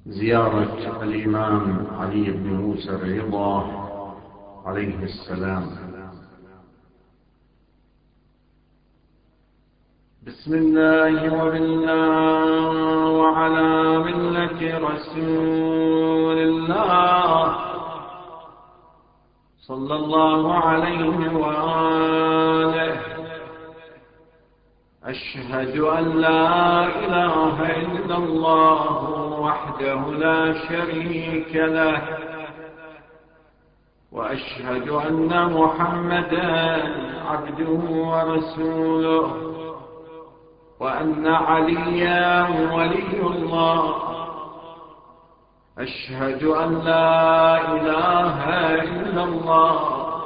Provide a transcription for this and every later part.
زيارة الإمام علي بن موسى الرضا عليه السلام. بسم الله وبالله وعلى ملة رسول الله صلى الله عليه وآله. أشهد أن لا إله إلا الله وحده لا شريك له، وأشهد أن محمدا عبده ورسوله، وأن عليا ولي الله. أشهد أن لا إله إلا الله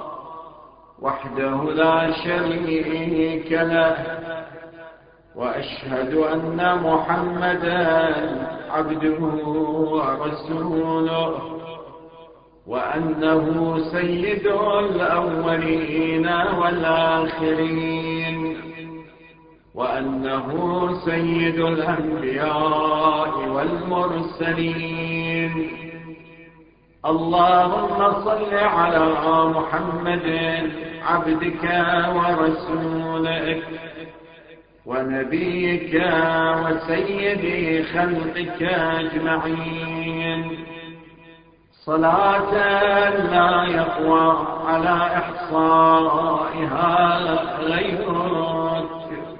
وحده لا شريك له، وأشهد أن محمدا عبده ورسوله، وأنه سيد الأولين والآخرين، وأنه سيد الأنبياء والمرسلين. اللهم صل على محمد عبدك ورسولك ونبيك وسيد خلقك أجمعين، صلاة لا يقوى على إحصائها غيرك.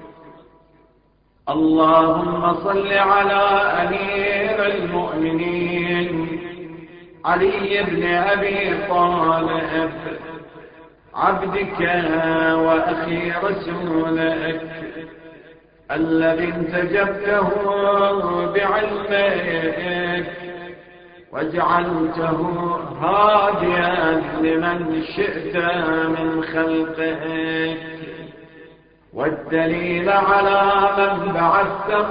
اللهم صل على أمير المؤمنين علي بن أبي طالب عبدك وأخي رسولك، الذي انتجبته بعلمك وجعلته هاديا لمن شئت من خلقك، والدليل على من بعثته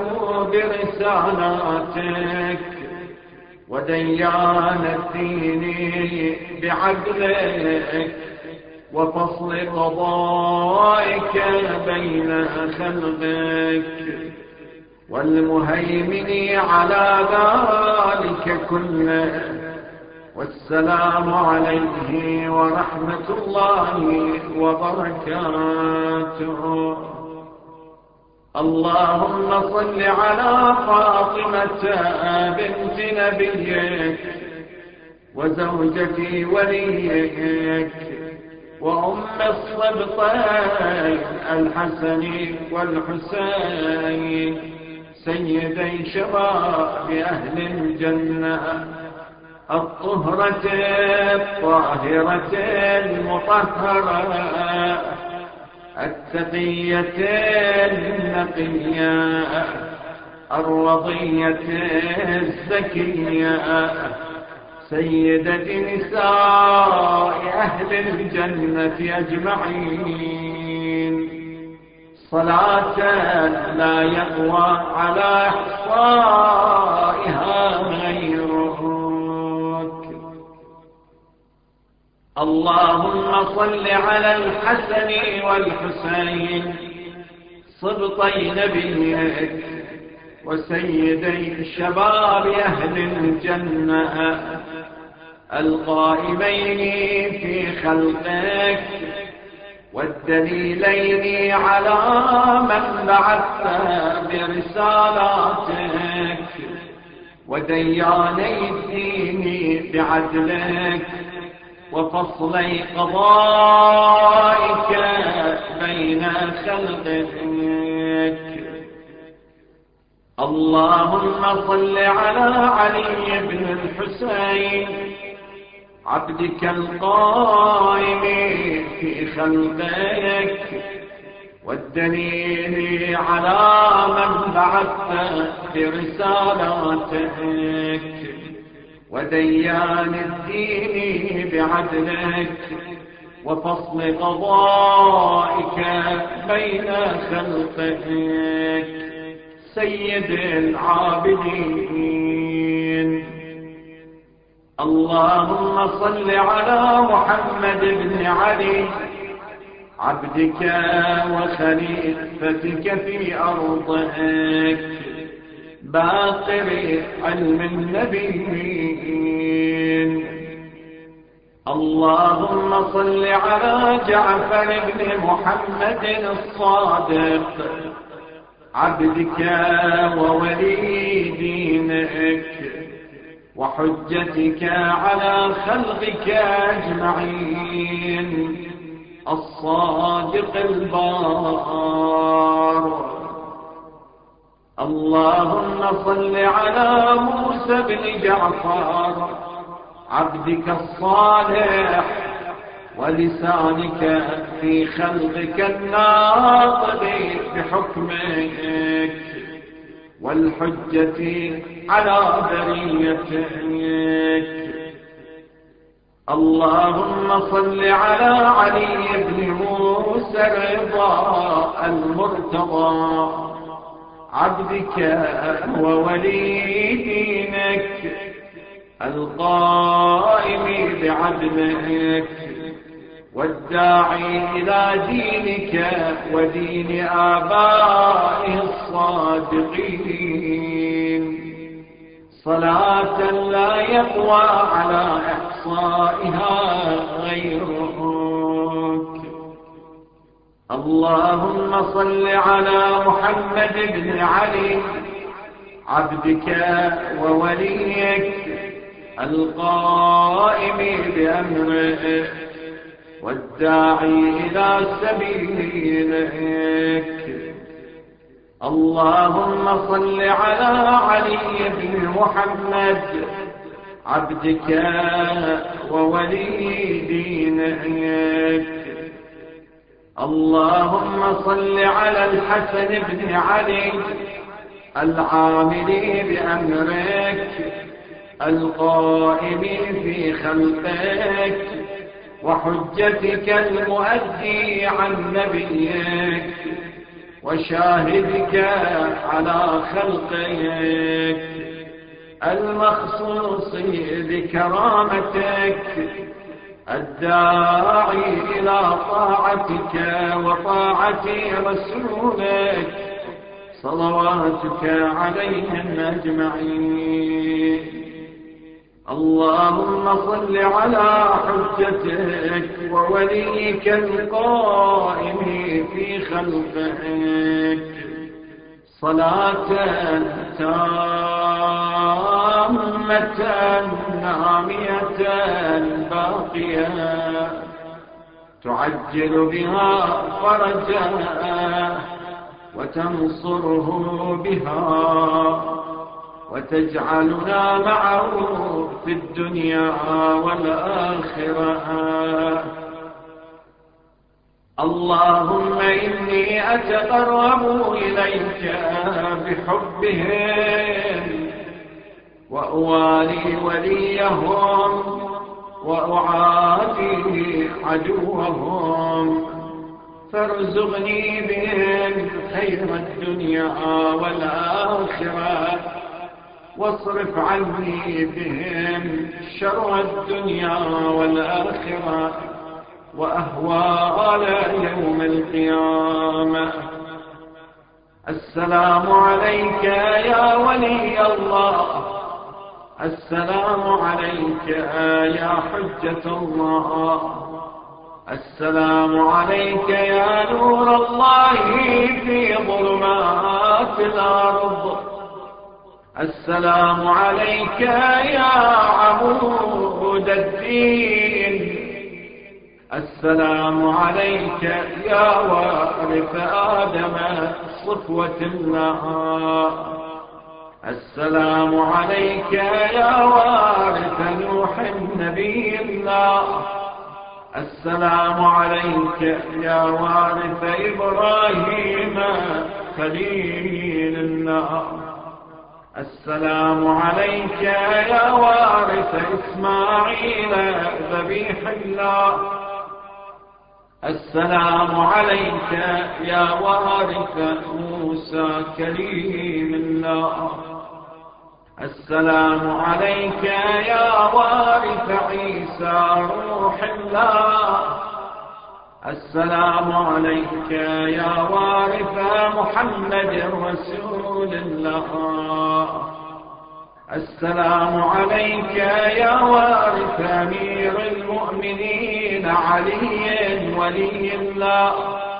برسالاتك، وديان الدين بعدلك، وفصل قضائك بين خلقك، والمهيمن على ذلك كله. والسلام عليه ورحمة الله وبركاته. اللهم صل على فاطمة بنت نبيك وزوجة وليك وأم الصبطين الحسن والحسين، سيدي شباب أهل الجنة، الطهرة الطاهرة المطهرة، التقية النقية، الرضية الزكية، سيدة نساء أهل الجنة أجمعين، صلاة لا يقوى على إحصائها غيرك. اللهم صل على الحسن والحسين صبطي نبيك وسيدي شباب أهل الجنة، القائمين في خلقك، والدليلين على من بعثت برسالاتك، ودياني الدين بعدلك، وفصلي قضائك بين خلقك. اللهم صل على علي بن الحسين عبدك القائم في خلقك، والدليل على من بعثت برسالاتك، وديان الدين بعدلك، وفصل قضائك بين خلقك، سيد العابدين. اللهم صل على محمد بن علي عبدك وخليفتك في أرضك، باقر علم النبيين. اللهم صل على جعفر بن محمد الصادق عبدك وولي دينك وحجتك على خلقك أجمعين، الصادق البار. اللهم صل على موسى بن جعفر عبدك الصالح ولسانك في خلقك الناطق بحكمك والحجة على بريتك. اللهم صل على علي بن موسى الرضا المرتضى عبدك وولي دينك القائم بعدلك والداعي إلى دينك ودين آبائه الصادقين، صلاة لا يقوى على إحصائها غيرك. اللهم صل على محمد بن علي عبدك ووليك القائم بأمرك والداعي إلى سبيلك. اللهم صل على علي بن محمد عبدك وولي دينك. اللهم صل على الحسن بن علي العامل بأمرك القائم في خلقك وحجتك المؤدي عن نبيك وشاهدك على خلقك المخصوص بكرامتك الداعي إلى طاعتك وطاعة رسولك صلواتك عليهم أجمعين. اللهم صل على حجتك ووليك القائم في خلقك صلاة تامة نامية باقية تعجل بها فرجا وتنصره بها وتجعلنا معه في الدنيا والآخرة. اللهم إني أتقرب إليك بحبهم وأوالي وليهم وأعادي عدوهم، فارزقني بهم خير الدنيا والآخرة واصرف عني بهم شر الدنيا والآخرة وأهوال يوم القيامة. السلام عليك يا ولي الله، السلام عليك يا حجة الله، السلام عليك يا نور الله في ظلمات الأرض، السلام عليك يا عمود الدين، السلام عليك يا وارث آدم صفوة الله، السلام عليك يا وارث نوح نبي الله، السلام عليك يا وارث إبراهيم خليل الله، السلام عليك يا وارث إسماعيل ذبيح الله، السلام عليك يا وارث موسى كليم الله، السلام عليك يا وارث عيسى روح الله، السلام عليك يا وارث محمد رسول الله. السلام عليك يا وارث أمير المؤمنين علي ولي الله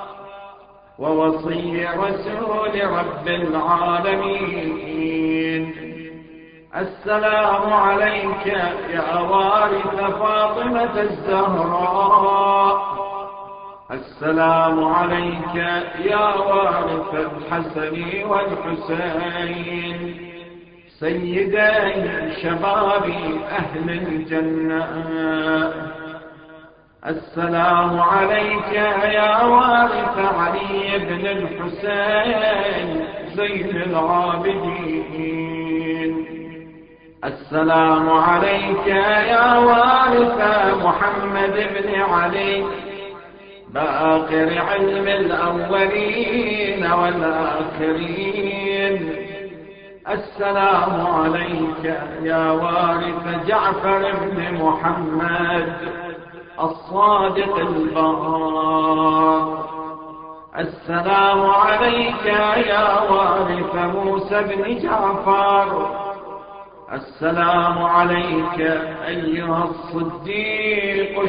ووصي رسول رب العالمين. السلام عليك يا وارث فاطمة الزهراء. السلام عليك يا وارث الحسن والحسين سيدي شباب أهل الجنة. السلام عليك يا وارث علي بن الحسين زين العابدين. السلام عليك يا وارث محمد بن علي باقر علم الأولين والآخرين. السلام عليك يا وارث جعفر بن محمد الصادق البار. السلام عليك يا وارث موسى بن جعفر. السلام عليك أيها الصديق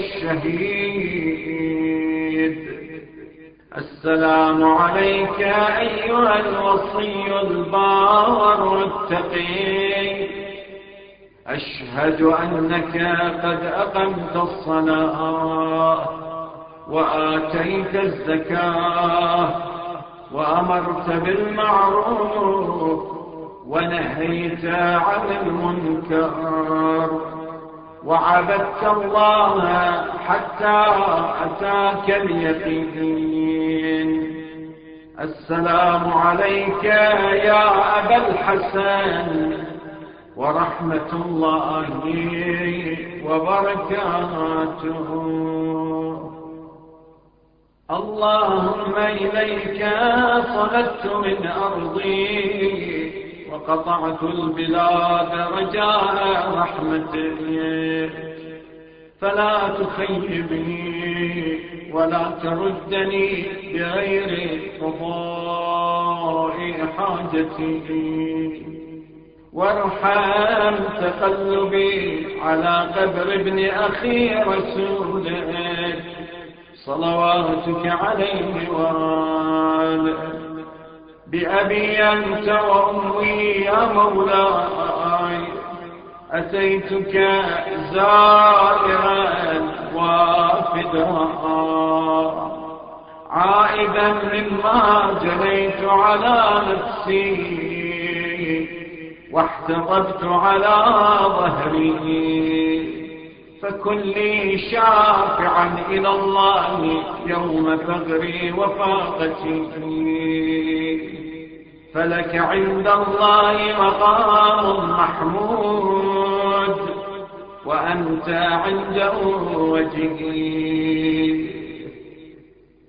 الشهيد. السلام عليك أيها الوصي البار التقي. أشهد أنك قد أقمت الصلاة وآتيت الزكاة وأمرت بالمعروف ونهيت عن المنكر وعبدت الله حتى أتاك اليقين. السلام عليك يا أبا الحسن ورحمة الله وبركاته. اللهم إليك صلت من أرضي وقطعت البلاد رجاء رحمتك، فلا تخيبني ولا تردني بغير قضاء حاجتي، وارحم تقلبي على قبر ابن أخي رسولك صلواتك عليه وآله. بأبي أنت وأمي يا مولاي أتيتك زائرا وافدا عائدا مما جنيت على نفسي واحتطبت على ظهري، فكن لي شافعا إلى الله يوم فقري وفاقتي، فلك عند الله مقام محمود وأنت عنده وجهي.